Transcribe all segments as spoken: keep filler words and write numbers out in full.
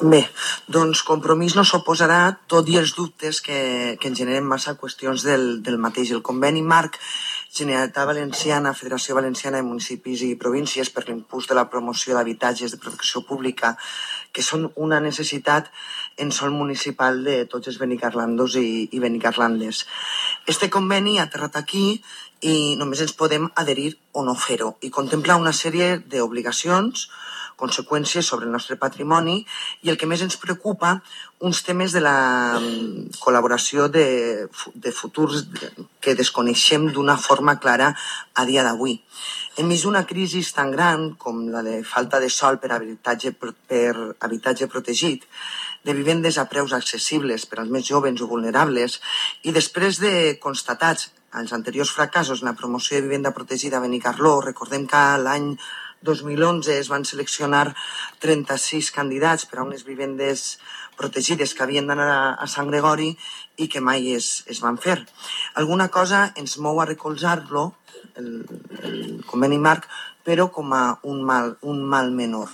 Bé, doncs Compromís no s'oposarà, tot i els dubtes que, que en generen massa qüestions del, del mateix. El conveni marc Generalitat Valenciana, Federació Valenciana de Municipis i Províncies per l'impuls de la promoció d'habitatges de protecció pública, que són una necessitat en sol municipal de tots els benicarlandos i, i benicarlandes. Este conveni ha aterrat aquí i només ens podem adherir o no fer-ho, i contempla una sèrie d'obligacions, conseqüències sobre el nostre patrimoni i el que més ens preocupa, uns temes de la col·laboració de, de futurs que desconeixem d'una forma clara a dia d'avui. Enmig d'una crisi tan gran com la de falta de sòl per habitatge, per habitatge protegit, de vivendes a preus accessibles per als més joves o vulnerables, i després de constatats els anteriors fracassos en la promoció de vivenda protegida a Benicarló, recordem que l'any dos mil onze es van seleccionar trenta-sis candidats per a unes vivendes protegides que havien d'anar a, a Sant Gregori i que mai es, es van fer. Alguna cosa ens mou a recolzar-lo, el, el conveni marc, però com a un mal, un mal menor.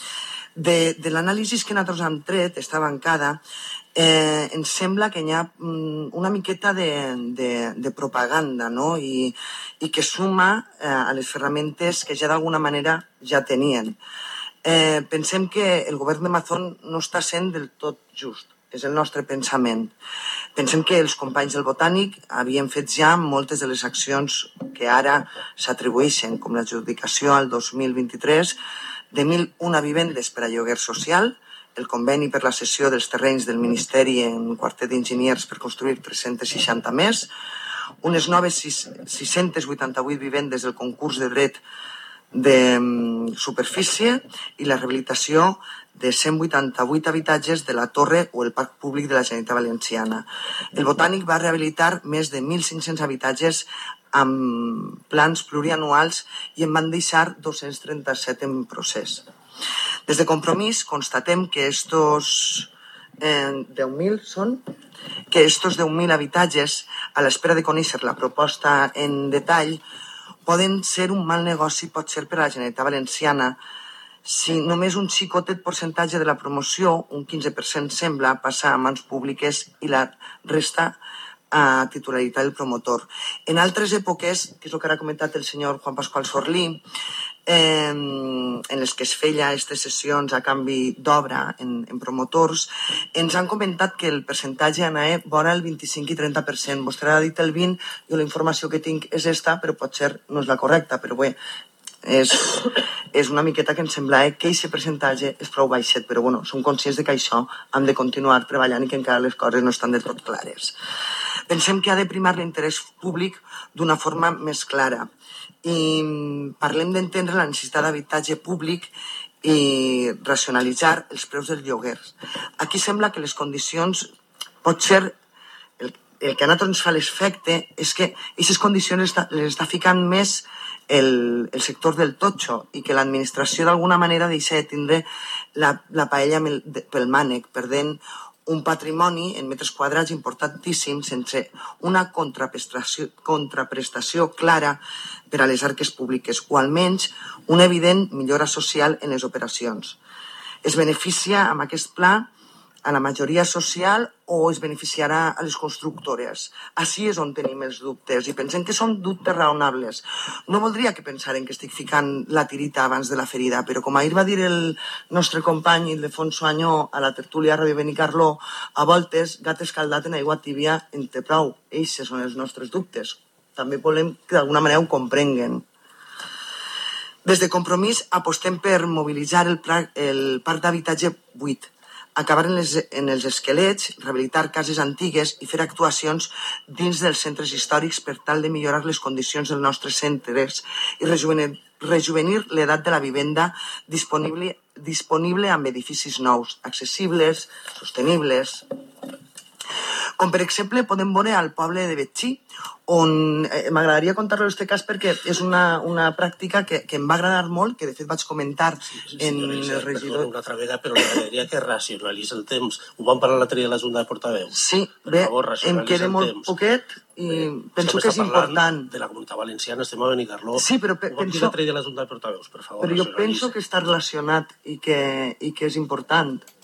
De, de l'anàlisi que nosaltres hem tret, esta bancada, eh, ens sembla que hi ha una miqueta de, de, de propaganda, no? I, i que suma eh, a les ferramentes que ja d'alguna manera ja tenien. Eh, pensem que el govern de Mazón no està sent del tot just, és el nostre pensament. Pensem que els companys del Botànic havien fet ja moltes de les accions que ara s'atribueixen, com l'adjudicació al dos mil vint-i-tres de mil una vivendes per a lloguer social, el conveni per la cessió dels terrenys del Ministeri en quartet d'enginyers per construir tres-cents seixanta més, unes noves sis-cents vuitanta-vuit vivendes del concurs de dret de superfície i la rehabilitació de cent vuitanta-vuit habitatges de la Torre o el Parc Públic de la Generalitat Valenciana. El Botànic va rehabilitar més de mil cinc-cents habitatges amb plans plurianuals i en van deixar dos-cents trenta-set en procés. Des de Compromís constatem que estos eh, deu mil són que estos deu mil habitatges, a l'espera de conèixer la proposta en detall, poden ser un mal negoci, pot ser per a la Generalitat Valenciana, si només un xicotet percentatge de la promoció, un quinze per cent sembla, passa a mans públiques i la resta a titularitat del promotor. En altres èpoques, que és el que ha comentat el senyor Juan Pascual Sorlí, eh, en les que es feia aquestes sessions a canvi d'obra en, en promotors, ens han comentat que el percentatge anava vora el vint-i-cinc i trenta per cent. Vostè ha dit el vint, jo la informació que tinc és esta, però potser no és la correcta, però bé, és, és una miqueta que em sembla eh, que aquest percentatge és prou baixet, però bueno, som conscients de que això hem de continuar treballant i que encara les coses no estan del tot clares. Pensem que ha de primar l'interès públic d'una forma més clara i parlem d'entendre la necessitat d'habitatge públic i racionalitzar els preus dels lloguers. Aquí sembla que les condicions, pot ser, el, el que a nosaltres ens fa l'efecte és que aquestes condicions les està, les està ficant més el, el sector del totxo i que l'administració d'alguna manera deixa de tindre la, la paella pel mànec, perdent un patrimoni en metres quadrats importantíssim sense una contraprestació, contraprestació clara per a les arques públiques o almenys una evident millora social en les operacions. Es beneficia amb aquest pla a la majoria social o es beneficiarà a les constructores? Així és on tenim els dubtes i pensem que són dubtes raonables. No voldria que pensaren que estic ficant la tirita abans de la ferida, però com ahir va dir el nostre company Ildefonso Añó a la tertúlia a Ràdio Benicarló, a voltes gat escaldat en aigua tibia en té prou. Eixos són els nostres dubtes. També volem que d'alguna manera ho comprenguen. Des de Compromís apostem per mobilitzar el, el parc d'habitatge buit, acabar en, les, en els esquelets, rehabilitar cases antigues i fer actuacions dins dels centres històrics per tal de millorar les condicions dels nostres centres i rejuvenir, rejuvenir l'edat de la vivenda disponible, disponible amb edificis nous, accessibles, sostenibles. Com per exemple podem veure al poble de Betxí, on eh, m'agradaria contar-lo en aquest cas perquè és una, una pràctica que, que em va agradar molt, que de fet vaig comentar sí, sí, en el regidor. Una altra vegada, però m'agradaria que racionalitzi el temps. Ho vam parlar l'altre dia a la Junta de Portaveus. Sí, per bé, favor, em queda molt temps. Poquet i bé, penso que és important. De la Comunitat Valenciana estem a Benicarló. Sí, però pe- ho vam dir penso... l'altre dia a la Junta de Portaveus, per favor. Però jo penso que està relacionat i que, i que és important.